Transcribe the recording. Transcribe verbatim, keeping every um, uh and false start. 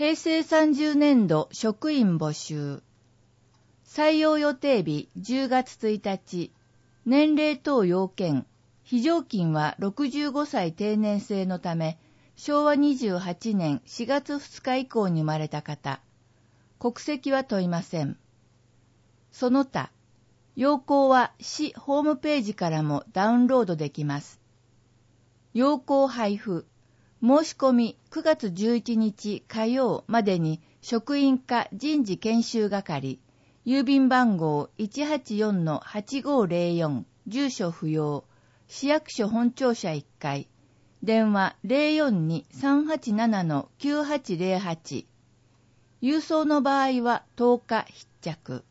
平成さんじゅうねんど職員募集。採用予定日じゅうがつついたち。年齢等要件。非常勤はろくじゅうごさい定年制のため、しょうわにじゅうはちねんしがつふつか以降に生まれた方。国籍は問いません。その他、要項は市ホームページからもダウンロードできます。要項配布。申し込みくがつじゅういちにち火曜までに職員課人事研修係、郵便番号 いちはちよんのはちごーぜろよん、住所不要、市役所本庁舎いっかい、電話 ゼロよんに さんはちななのきゅうはちゼロはち、郵送の場合はとおか必着。